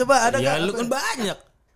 coba ada Ya nggak? lu kan banyak.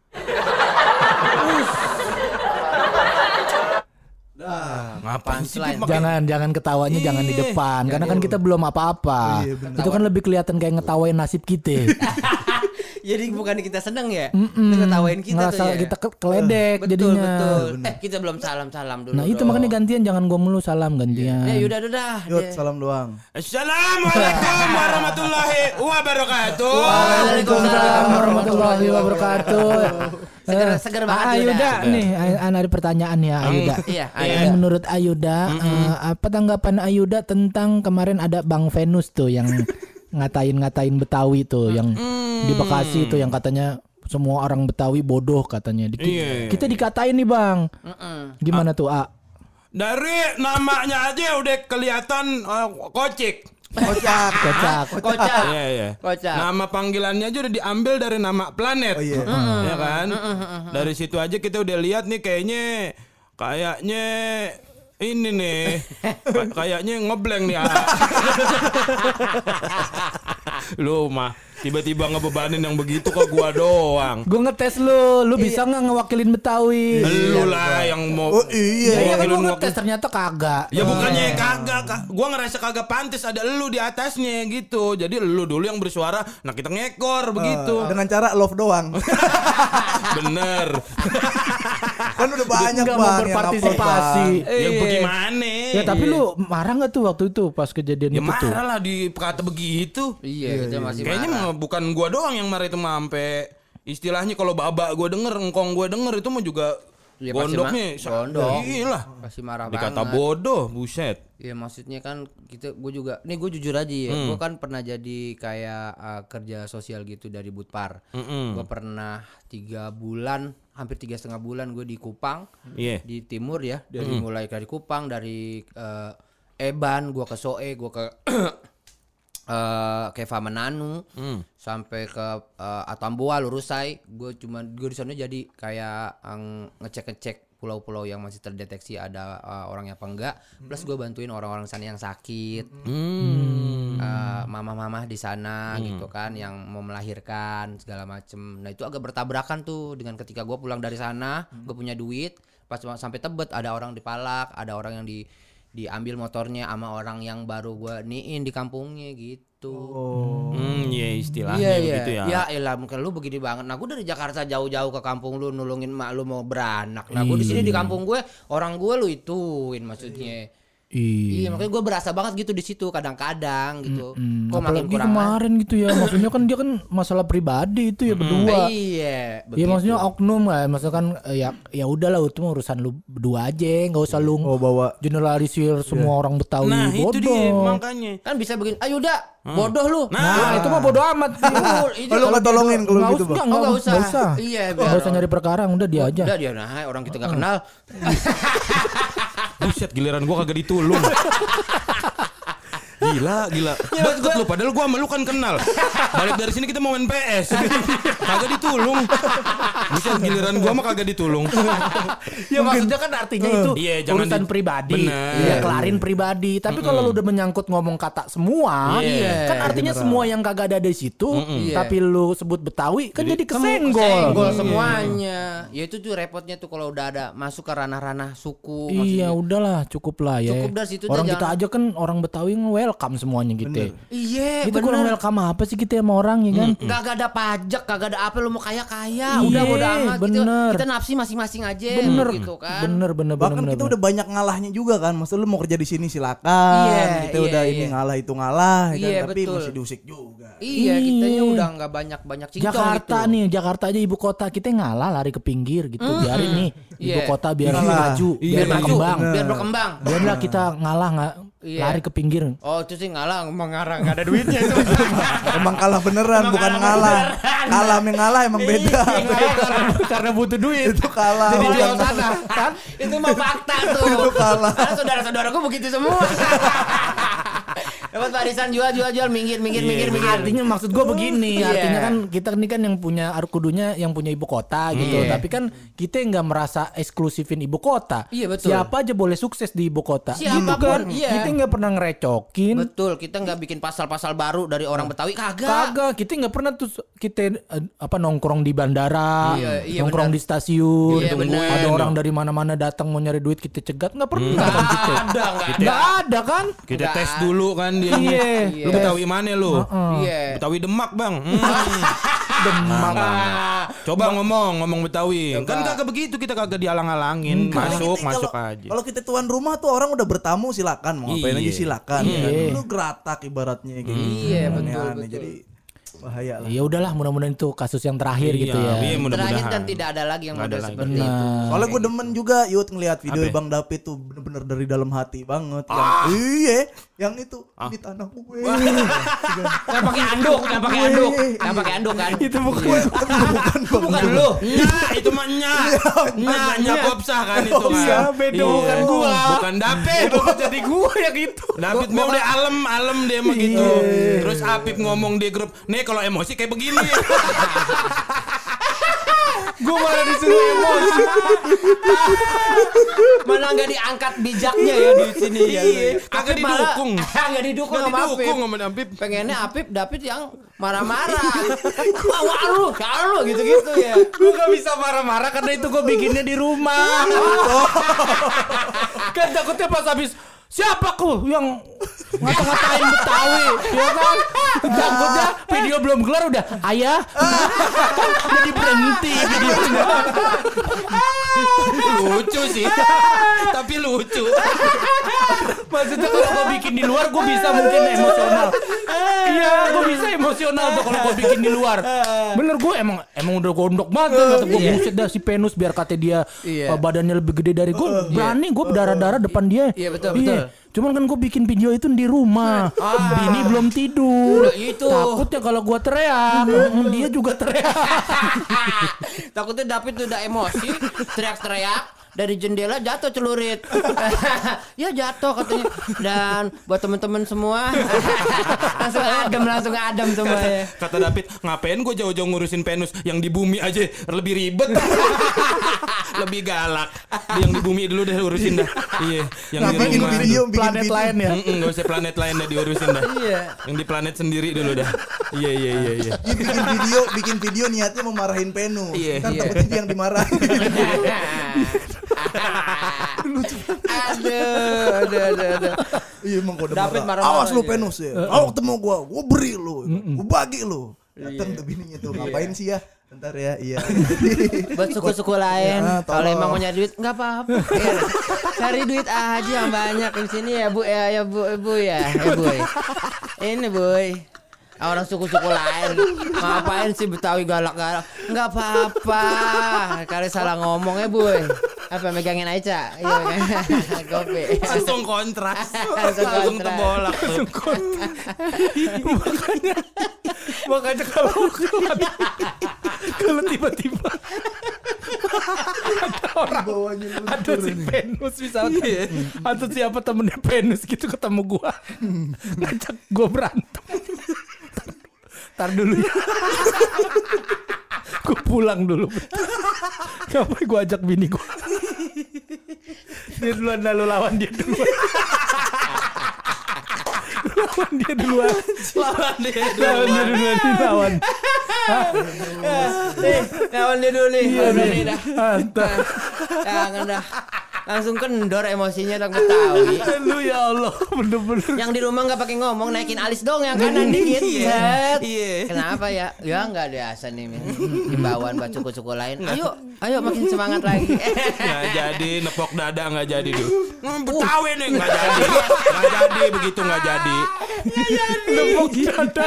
Ngapain sih? Dit, makin- Jangan ketawanya jangan di depan karena kan kita belum apa-apa. Itu kan lebih kelihatan kayak ngetawain nasib kita. Jadi bukan kita seneng ya, ngetawain kita Ngerasa tuh ya. kita keledek Betul, jadinya. betul. Kita belum salam dulu. Nah itu makanya gantian, jangan gua mulu salam gantian. Udah. Yud, salam doang. Assalamualaikum warahmatullahi wabarakatuh. Waalaikumsalam warahmatullahi wabarakatuh. Seger banget Ayuda nih, ada pertanyaan ya Ayuda. Iya, Menurut Ayuda, apa tanggapan Ayuda tentang kemarin ada Bang Venus tuh yang ngatain Betawi tuh, yang di Bekasi tuh yang katanya semua orang Betawi bodoh katanya. Kita dikatain nih Bang. Gimana tuh A? Dari namanya aja udah kelihatan kocik. Kocak. Iya. Nama panggilannya aja udah diambil dari nama planet. Ya kan? Dari situ aja kita udah lihat nih kayaknya ini nih. Kayaknya ngeblank nih. Lu mah tiba-tiba ngebebanin yang begitu ke gua doang. Gue ngetes lu bisa nggak ngewakilin Betawi? Lu lah yang mau. Oh iya. Iya kan gue ngetes ternyata kagak. Ya bukannya kagak, gua ngerasa kagak pantas ada lu di atasnya gitu. Jadi lu dulu yang bersuara, nah kita ngekor begitu. Dengan cara love doang. Bener. Kan udah banyak Nggak Bang mau yang berpartisipasi. upload, Ya bagaimana? Ya tapi lu marah nggak tuh waktu itu pas kejadian Ya itu tuh? marah lah dikata begitu. Iya, kita masih Kayaknya marah. bukan gua doang yang marah itu mah sampai istilahnya kalau babak gua denger, engkong gua denger itu mah juga Iya, pasti gondoknya. gondok. Gila. Pasti marah Dikata banget. bodoh, buset. Ya maksudnya kan gue jujur aja ya, gue kan pernah jadi kayak kerja sosial gitu dari Budpar. Gue pernah 3 bulan, hampir 3,5 bulan gue di Kupang, di timur ya, mulai dari Kupang, dari Eban, gue ke Soe, gue ke Keva Menanu, sampai ke Atambua, Lurusai. Gue di sana jadi kayak ngecek pulau-pulau yang masih terdeteksi ada orangnya apa enggak. Plus gue bantuin orang-orang sana yang sakit, mama-mama di sana gitu kan, yang mau melahirkan segala macem. Nah itu agak bertabrakan tuh dengan ketika gue pulang dari sana, gue punya duit, pas sampai Tebet ada orang dipalak, ada orang yang diambil motornya sama orang yang baru gue niin di kampungnya gitu. Iya istilahnya begitu ya. Ya elah mungkin lu begini banget. Nah gue dari Jakarta jauh-jauh ke kampung lu nulungin mak lu mau beranak. Nah gue di sini di kampung gue orang gue lu ituin maksudnya. Iya makanya gue berasa banget gitu di situ kadang-kadang gitu. Kok makin Apalagi kurang kemarin gitu ya, maksudnya kan dia kan masalah pribadi itu ya berdua. Iya. Ya maksudnya oknum lah, maksudnya kan ya udahlah itu mah urusan lu berdua aja, nggak usah lu bawa generalisir semua orang Betawi Nah bodoh. itu dia makanya. Kan bisa begini. Ayo udah bodoh lu. Nah itu mah bodoh amat. lu nggak tolongin kalau gitu Bang. Nggak usah. Nggak usah. Iya. Nggak usah nyari perkara, udah dia aja. Udah dia orang kita nggak kenal. Buset giliran gua kagak ditulung. Gila. Deket lu padahal gua sama lu kan kenal. Balik dari sini kita mau main PS. Kagak ditulung. Buset giliran gua mah kagak ditulung. Ya maksudnya kan artinya itu Iya, jangan urusan pribadi. Bener. Ya kelarin pribadi. Tapi kalau lu udah menyangkut ngomong kata semua, kan artinya semua yang kagak ada di situ, tapi lu sebut Betawi kan jadi kesenggol. Kesenggol semuanya. Ya itu tuh repotnya tuh kalau udah ada masuk ke ranah-ranah suku. Iya udahlah cukup lah ya. Cukup dari situ orang aja, kita aja kan orang Betawi welcome semuanya gitu. Iya, Itu kurang welcome apa sih kita sama orang ya kan? Kagak ada pajak, kagak ada apa, lu mau kaya. Iya, Udah bodo amat gitu. bener. Kita nafsi masing-masing aja gitu kan. Bener. Bahkan kita udah banyak ngalahnya juga kan. Maksud lu mau kerja di sini silakan. Kita udah ini ngalah itu ngalah kan, Iya, tapi betul. masih diusik juga. Iya, kitanya udah enggak banyak cincong Jakarta gitu. nih, Jakarta aja ibu kota kita ngalah lari ke pinggir gitu. Biarin nih ibu kota biar maju, Biar berkembang. Biar berkembang. Biarlah kita ngalah lari ke pinggir. Oh, itu sih ngalah mengarang enggak ada duitnya itu. Emang kalah beneran, bukan ngalah. Kalah mengalah emang beda. Karena butuh duit. Itu kalah. Jadi bukan jual tanah kan? Itu mah fakta tuh. Itu kalah. Karena saudara-saudaraku begitu semua. Dapat barisan jual minggir. Artinya maksud gue begini, artinya kan kita ini kan yang punya kudunya yang punya ibu kota gitu, tapi kan kita nggak merasa eksklusifin ibu kota. Iya betul. Siapa aja boleh sukses di ibu kota. Siapa gitu kan? Kita nggak pernah ngerecokin. Betul, kita nggak bikin pasal-pasal baru dari orang Betawi Kagak, kita nggak pernah tuh kita nongkrong di bandara, nongkrong di stasiun, ada orang dari mana-mana datang mau nyari duit kita cegat, nggak pernah. Nggak ada kan? Kita tes dulu kan dia. Lu Betawi mana lu? Betawi Demak bang. Demak. Coba ngomong Betawi. Kan kagak begitu, kita kagak dialang-alangin. Masuk aja. Kalau kita tuan rumah tuh orang udah bertamu silakan, mau ngapain aja silakan. Lu geratak ibaratnya kayak gitu. Iya betul. Jadi bahaya lah. Ya udahlah, mudah-mudahan itu kasus yang terakhir gitu ya. Terakhir dan tidak ada lagi yang model seperti itu. Soalnya gue demen juga Yud ngelihat video Bang David tuh bener-bener dari dalam hati banget. Yang itu di tanah gue. Yang pakai anduk kan? Itu bukan lu. Itu mah nya Popsah kan itu kan. Beda bukan gua. Bukan David. Jadi gua yang itu. David mah udah alem dia mah gitu. Terus Apip ngomong di grup, "Nih kalau emosi kayak begini." Gue malah disuruh emosi. Mana nggak diangkat bijaknya ya di sini ya. Kagak didukung. Nggak didukung sama Apip. Pengennya David yang marah-marah. Kalau gitu-gitu ya. Gue gak bisa marah-marah karena itu gue bikinnya di rumah. Kan takutnya pas habis siapa kok yang ngata-ngatain Betawi, ya kan? Takutnya video belum kelar udah, ayah, jadi berhenti videonya. Lucu sih, tapi lucu. Maksudnya kalau gue bikin di luar gue bisa mungkin emosional. Iya, gue bisa emosional tuh kalau gue bikin di luar. Bener, gue emang udah gondok banget. Kata gue buset dah si Venus biar kata dia badannya lebih gede dari gue. Berani gue berdarah-darah depan dia. Iya betul. Cuman kan gue bikin video itu di rumah. Bini belum tidur. Takutnya kalau gue teriak, dia juga teriak. Takutnya David udah emosi, teriak-teriak. Dari jendela jatuh celurit. Ya jatuh katanya. Dan buat teman-teman semua langsung adem semua ya. Kata David, ngapain gue jauh-jauh ngurusin Venus, yang di bumi aja lebih ribet. Lebih galak. Yang di bumi dulu deh urusin dah. Iya, yang di rumah bikin planet lain ya. Enggak usah planet lain dah diurusin dah. Iya. Yang di planet sendiri dulu dah. Iya. Bikin video niatnya memarahin Venus. Kan Iya. takutnya dia yang dimarahin. Aduh. Iya emang kode David marah. Awas lu Venus ya. Kalau ketemu gua beri lu. Gua bagi lu. Datang tuh bininya tuh. Ngapain sih ya? Bentar ya. Iya. Buat suku-suku lain. Kalau emang mau nyari duit enggak apa-apa. Cari duit aja yang banyak di sini ya, Bu. Ya Bu ya. Boy. Ini boy. Orang suku-suku lain ngapain sih Betawi galak-galak? Enggak apa-apa. Kali salah ngomong ya, Boy. Apa megangin Aica? Iya, kopi. Langsung kontras. Langsung terbolak tuh. Makanya kalau tiba-tiba ada orang ada si Venus misalnya atau siapa temennya Venus gitu ketemu gua ngajak gua berantem. Ntar dulu ya. Gue pulang dulu. Ngapain gue ajak bini gue? Dia duluan, lalu lawan dia duluan. Lawan dia duluan. Lawan dia duluan. Lawan dia dulu nih. Mantap. Jangan dah. Langsung kendor emosinya tak Betawi. Lu ya Allah, bener-bener. Yang di rumah nggak pakai ngomong, naikin alis dong yang kanan dikit. Iya. Kenapa ya? Ya nggak biasa nih, himbauan buat suku-suku lain. Ayo makin semangat lagi. Nggak jadi nepok dada, nggak jadi tuh. Betawi nih nggak jadi begitu nggak jadi. Nepok dada.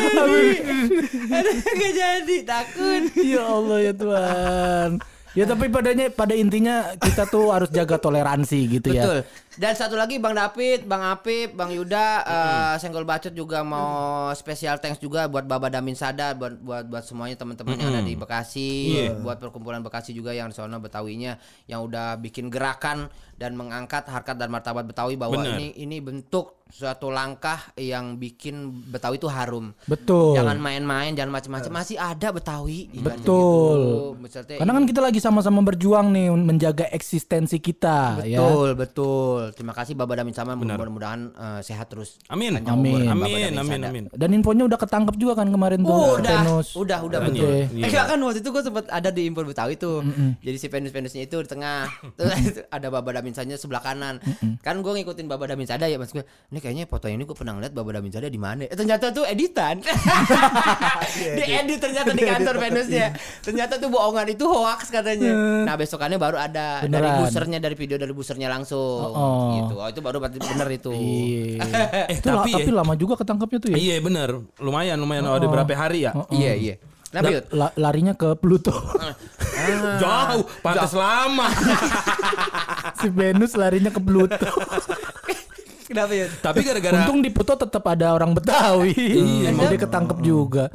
Nggak jadi, takut. Ya Allah ya Tuhan. Ya tapi pada intinya kita tuh harus jaga toleransi gitu ya. Betul. Dan satu lagi Bang David, Bang Apip, Bang Yuda, Senggol Bacot juga mau special thanks juga buat Baba Damin Sada, buat semuanya teman-teman yang ada di Bekasi, buat perkumpulan Bekasi juga yang di sono Betawinya yang udah bikin gerakan dan mengangkat harkat dan martabat Betawi bahwa ini bentuk suatu langkah yang bikin Betawi itu harum. Betul. Jangan main-main, jangan macam-macam. Masih ada Betawi. Betul. Gitu. Karena kan kita lagi sama-sama berjuang nih menjaga eksistensi kita. Betul. Terima kasih Baba Damin Sama. Mudah-mudahan sehat terus. Amin. Amin. Dan infonya udah ketangkep juga kan kemarin tuh. Udah betul. Kan waktu itu gue sempat ada di Impor Betawi tuh. Jadi si Venus-Venusnya itu di tengah. Terus ada Baba Damin Sada sebelah kanan. Kan gue ngikutin Baba Damin Sada ya mas gue. Ini kayaknya foto ini gue pernah ngeliat Baba Damin Sada di mana? Ternyata tuh editan. Diedit ternyata di kantor Venusnya. Ternyata tuh bohongan itu hoax katanya. Nah besokannya baru ada dari video dari busernya langsung. Gitu. Itu baru bener itu. Tapi lama juga ketangkepnya tuh ya. Iya bener. Lumayan ada berapa hari ya? Iya. Larinya ke Pluto. Jauh, pantas lama. Si Venus larinya ke Pluto. Kenapa ya? Tapi gara-gara untung di Pluto tetap ada orang Betawi. Jadi ketangkep juga.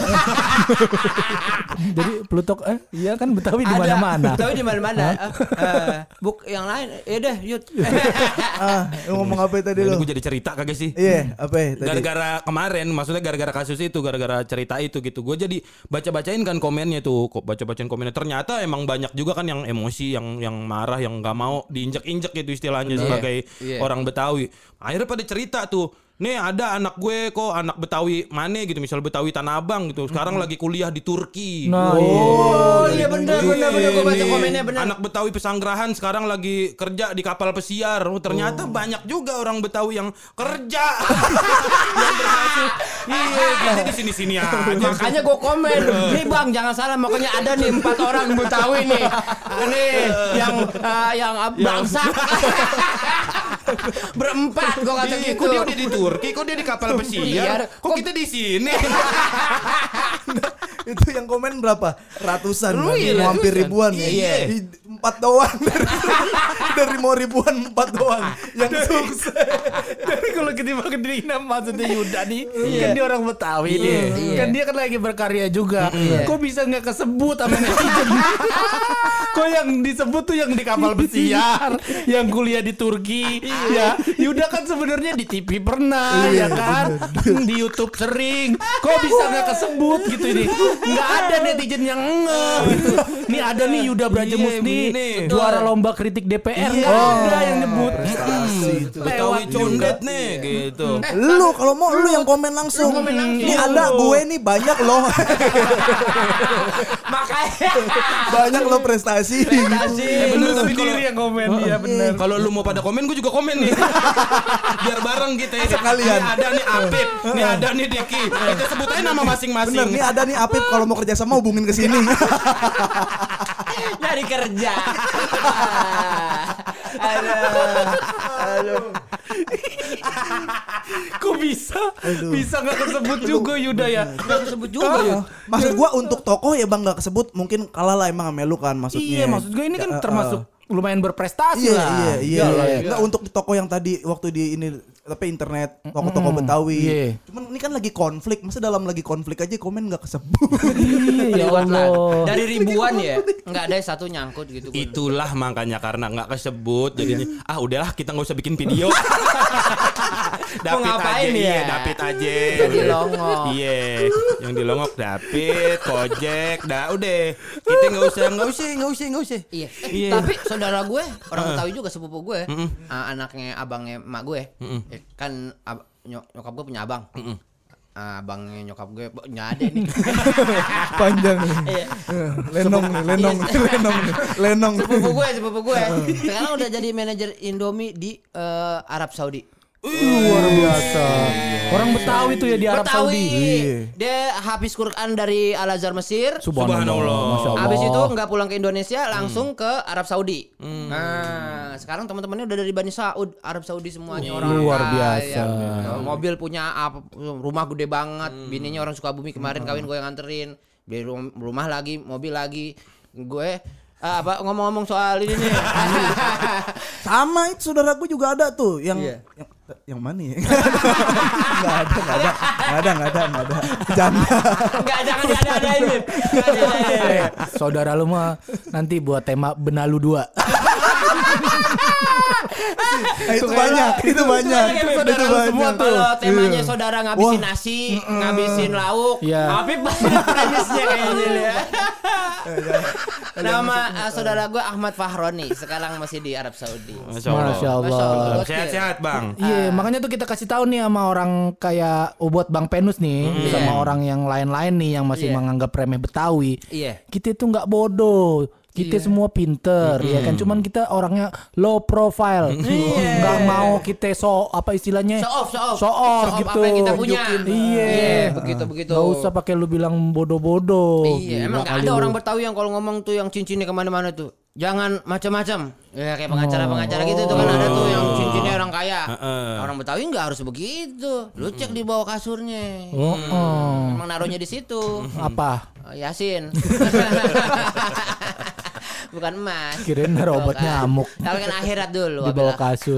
Jadi Pluto iya kan Betawi di mana-mana. Betawi di mana-mana. Buk yang lain. Deh, Yud. Ngomong apa tadi lo? Gue jadi cerita kagak sih? Iya, apa tadi? Gara-gara kemarin, maksudnya gara-gara kasus itu, gara-gara cerita itu gitu. Gue jadi baca-bacain kan komennya tuh, baca-bacain komennya. Ternyata emang banyak juga kan yang emosi, yang marah, yang nggak mau diinjek-injek gitu istilahnya sebagai orang Betawi. Akhirnya pada cerita tuh, nih ada anak gue kok anak Betawi mana gitu, misal Betawi Tanah Abang gitu, sekarang lagi kuliah di Turki. Iya benar gue baca komennya benar. Anak Betawi Pesanggerahan sekarang lagi kerja di kapal pesiar. Ternyata banyak juga orang Betawi yang kerja. Yang berhasil. Iya, kita di sini-sini aja. Makanya gue komen, nih Bang jangan salah, makanya ada nih 4 orang Betawi nih. Ini yang bangsa. Berempat gue kata gitu. Kok dia udah di Turki, kok dia di kapal pesiar, kok kita di sini? Itu yang komen berapa? Ratusan kan? Mau hampir ribuan ya. 4 doang dari mau ribuan 4 doang yang sukses. Jadi kalau kita maksudnya Yuda nih, kan dia orang Betawi nih. Kan dia kan lagi berkarya juga. Kok bisa enggak kesebut sama netizen? Kok yang disebut tuh yang di kapal pesiar, yang kuliah di Turki, ya. Yuda kan sebenarnya di TV pernah, ya kan? Di YouTube sering. Kok bisa enggak kesebut gitu ini? Enggak ada netizen yang gitu. Nih ada nih Yuda Brajamusni, juara lomba kritik DPR. Enggak ada yang nyebut. Betawi condet nih gitu. Lu kalau mau lu yang komen langsung. Ini ada gue nih banyak loh. Makanya banyak loh prestasi. Bener, tapi kalau yang komen dia bener. Kalau lu mau pada komen, gue juga komen nih. Biar bareng gitu ya. Sekalian. Nih ada nih Apip, nih ada nih Diki. Kita sebut aja nama masing-masing. Bener, nih ada nih Apip, kalau mau kerja sama hubungin ke sini. nyari kerja. Aduh. Kok bisa nggak kesebut juga Yuda ya? Nggak kesebut juga ya. Maksud gua untuk tokoh ya bang nggak kesebut, mungkin kalah lah emang sama lu kan maksudnya. Iya, maksud gue ini kan termasuk lumayan berprestasi lah. Iya. Enggak untuk tokoh yang tadi waktu di ini tapi internet tokoh-tokoh Betawi. Cuman ini kan lagi konflik, masa dalam lagi konflik aja komen nggak kesebut. Iya Allah. Dari ribuan ya, nggak ada satu nyangkut gitu. Itulah makanya karena nggak kesebut jadinya. Udahlah kita nggak usah bikin video. David aja ya? David aja. Jadi longok. Iya, yang di longok David, Kojek, udah. Kita nggak usah. Iya. Tapi saudara gue orang Betawi juga, sepupu gue, anaknya abangnya emak gue. Kan nyokap gue punya abang. Abangnya nyokap gue nggak ada nih. Panjang nih. Lenong. Sepupu gue. Sekarang udah jadi manajer Indomie di Arab Saudi. Luar biasa. Orang Betawi tuh ya di Arab Saudi. Dia habis Quran dari Al Azhar Mesir. Subhanallah. Habis itu nggak pulang ke Indonesia, langsung ke Arab Saudi. Nah, sekarang teman-temannya udah dari Bani Saud, Arab Saudi semuanya orang luar biasa. Mobil punya rumah gede banget. Bininya orang Sukabumi, kemarin kawin gue yang nganterin. Beli rumah lagi, mobil lagi. Gue Apa ngomong-ngomong soal ini nih. Sama itu saudaraku juga ada tuh yang yang mana ya? Enggak ada. Janda. Jangan ada ini. Saudara lu mah nanti buat tema Benalu 2. Itu banyak. Semua tuh. Kalau temanya saudara ngabisin nasi, ngabisin lauk, Apip banyak premisnya kayaknya ya. Nama saudara gue Ahmad Fahroni, sekarang masih di Arab Saudi. Masya Allah. Sehat-sehat bang. Iya, makanya tuh kita kasih tahu nih sama orang kayak buat Bang Penus nih, sama orang yang lain-lain nih yang masih menganggap remeh Betawi. Kita tuh nggak bodoh. Kita semua pinter, ya kan? Cuman kita orangnya low profile, nggak mau kita istilahnya show off gitu. Apa yang kita punya. Iya, begitu. Gak usah pakai lu bilang bodoh-bodoh. Iya, emang ada orang Betawi yang kalau ngomong tuh yang cincinnya kemana-mana tuh. Jangan macam-macam. Ya kayak pengacara gitu tuh kan ada tuh yang cincinnya orang kaya. Orang Betawi nggak harus begitu. Lu cek di bawah kasurnya. Emang naruhnya di situ. Apa? Yasin. Bukan emas. Kirain naruh obat nyamuk. Tapi kan akhirat dulu. Di bawah kasur.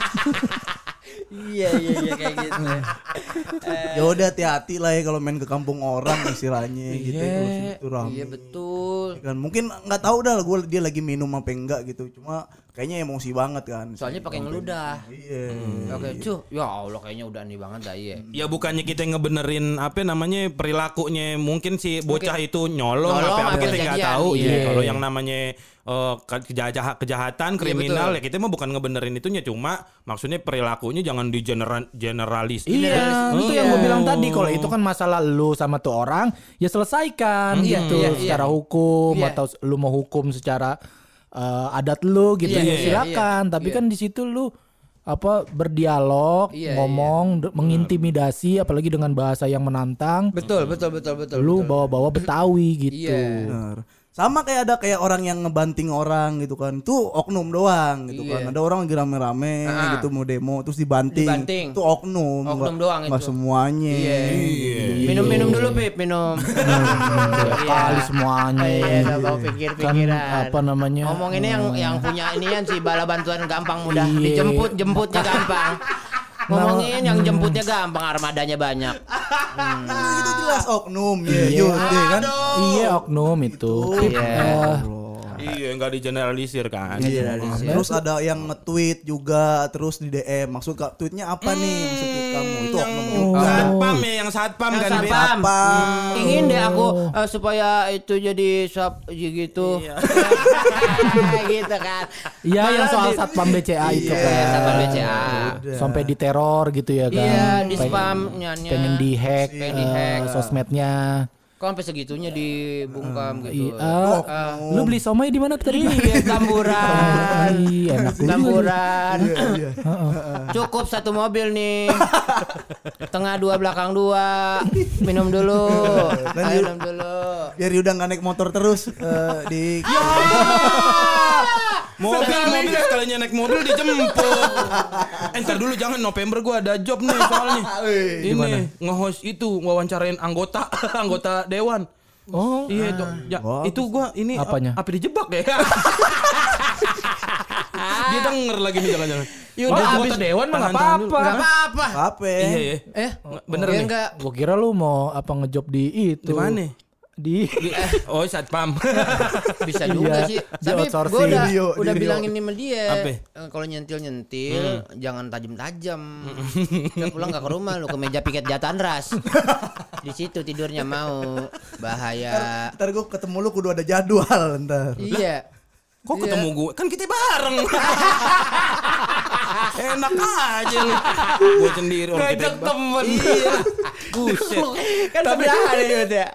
Iya kayak gitu. Ya udah hati-hati lah ya kalau main ke kampung orang istilahnya gitu. Iya betul. Kan mungkin nggak tahu dah dia lagi minum apa enggak gitu. Cuma kayaknya emosi banget kan. Soalnya pakai ngeludah. Iya. Oke, ya Allah kayaknya udah aneh banget dah iya. Ya bukannya kita ngebenerin perilakunya, mungkin si bocah itu nyolong apa kita nggak tahu. Iya. Kalau yang namanya kejahatan kriminal ya kita mah bukan ngebenerin itunya, cuma maksudnya perilakunya jangan di generalis. Iya, itu yang gue bilang tadi, kalau itu kan masalah lu sama tuh orang ya selesaikan gitu secara hukum atau lu mau hukum secara adat lu gitu silakan, tapi kan di situ lu berdialog, ngomong, mengintimidasi apalagi dengan bahasa yang menantang. Betul. Lu bawa-bawa Betawi gitu. Benar. Sama kayak ada orang yang ngebanting orang gitu kan. Tuh oknum doang gitu kan. Ada orang lagi rame-rame gitu mau demo terus dibanting. Itu oknum doang itu. Enggak semuanya. Minum dulu Pip, minum. Kali semuanya. Iya, mau pikir-pikiran. Kan, apa namanya? Ngomong ini yang punya inian sih bala bantuan gampang mudah jemputnya gampang. Ngomongin yang jemputnya gampang, armadanya banyak. Itu jelas oknum ya, kan? Iya oknum itu. Iya nggak digeneralisir kan. Terus ada yang nge-tweet juga terus di DM. Maksud tweetnya apa nih? Maksud tweet kamu itu oknum juga. Satpam ya, yang satpam kan. Ingin deh aku supaya itu jadi gitu. Gitu kan. Iya yang soal satpam BCA itu kan. Satpam BCA. Sampai diteror gitu ya kan. Iya, di spam nyanyi. Pengen dihack sosmednya. Kok sampai segitunya dibungkam gitu. Lu beli somai di mana tadi? Iya, Tamburan. Enak Tamburan. Cukup satu mobil nih. Tengah 2 belakang 2. Minum dulu. Minum dulu. Biar udah enggak naik motor terus di Mobil sekalinya naik mobil dijemput. Entar dulu jangan, November gua ada job nih soalnya. Ini nge-host itu wawancarain anggota dewan. Oh iya itu gua ini apanya? Apa dijebak ya? Dia denger lagi nih jangan-jangan. Udah habis dewan mah enggak apa-apa. Enggak apa-apa. Apa? Iya. Bener nih. Enggak. Gua kira lu mau ngejob di itu. Di mana? Di satpam. Bisa juga sih. Tapi gue udah bilangin sama dia. Kalau nyentil jangan tajam-tajam. Udah pulang gak ke rumah lu, ke meja piket jatan ras. Di situ tidurnya mau bahaya. Ntar gue ketemu lu kudu ada jadwal ntar. Iya. Kok ketemu gue? Kan kita bareng. Enak aja lu. Gue sendiri orang ngajak temen. Iya. Buset. Kan sebelahan ya.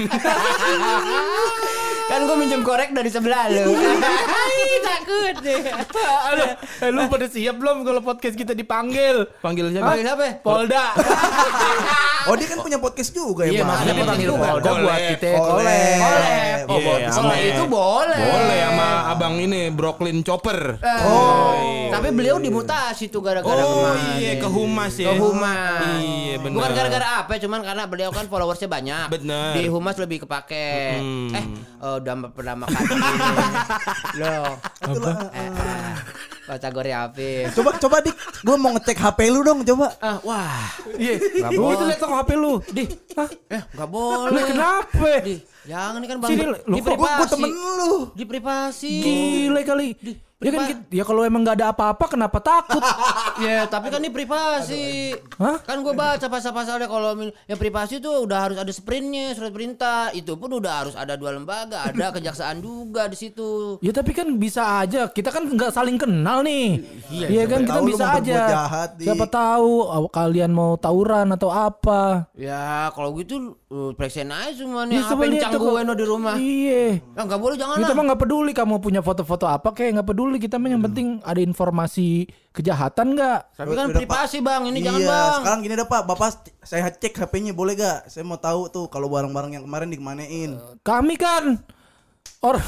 Kan gue minjem korek dari sebelah lu. Takut deh. Lu pada siap belum kalau podcast kita dipanggil? Panggil siapa? Panggil siapa? Polda. Oh dia kan punya podcast juga ya. Iya maksudnya dipanggil Polda buat kita collab. Sama itu boleh. Boleh sama abang ini Brooklyn Chopper. Tapi beliau dimutasi tuh gara-gara kemarin. Iya, ke humas ya. Ke humas. Iya, benar. Bukan gara-gara apa, cuman karena beliau kan followersnya banyak. Bener. Di humas lebih kepake. Udah pernah makan. Loh. Kategori Afif. Coba Dik, gue mau ngecek HP lu dong, coba. Wah. Iya. Lu itu lihat HP lu. Enggak boleh. Kenapa? Jangan, ini kan Bang. Di privasi. Gue temen lu. Di privasi. Gila kali. Ya kan ya kalau emang nggak ada apa-apa kenapa takut? Ya tapi kan ini privasi. Hah? Kan gue baca pasal-pasalnya kalau yang privasi tuh udah harus ada sprintnya, surat perintah. Itu pun udah harus ada 2 lembaga, ada kejaksaan juga di situ. Ya tapi kan bisa aja. Kita kan nggak saling kenal nih. Iya kan kita bisa aja. Jahat, siapa tahu kalian mau tawuran atau apa? Ya kalau gitu periksain aja semuanya. Apa yang canggung di rumah? Iya. Enggak boleh, jangan. Kita mah nggak peduli kamu punya foto-foto apa kayak nggak peduli. Kita mah yang penting ada informasi kejahatan nggak? Tapi kan privasi Bang, ini jangan Bang. Sekarang gini dah Pak, Bapak saya cek HP-nya boleh gak? Saya mau tahu tuh kalau barang-barang yang kemarin dikemanain. Kami kan Gue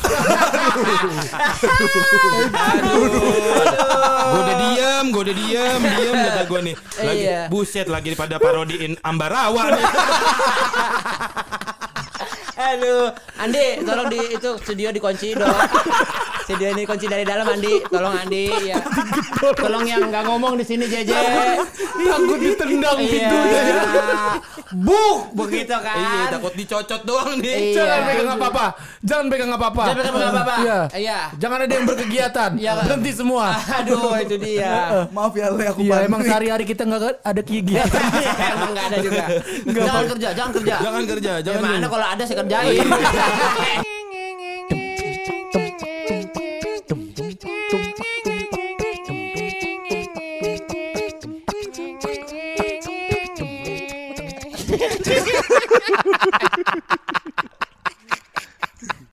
udah diam kata gue nih. Lagi buset lagi pada parodiin Ambarawa nih. Aduh, Andi, tolong itu studio dikunci dong. Studio ini kunci dari dalam, Andi. Tolong Andi ya. Tolong yang enggak ngomong di sini Jeje. Takut ditendang pintunya. Buk, begitu kan. Iya, takut dicocot doang nih. Jangan pegang apa-apa. Jangan pegang apa-apa. Iya. Jangan ada yang berkegiatan. Berhenti semua. Aduh, itu dia. Maaf ya Le, aku Iya, emang sehari-hari kita enggak ada kegiatan. Emang enggak ada juga. Jangan kerja. Mana kalau ada saya kerjain.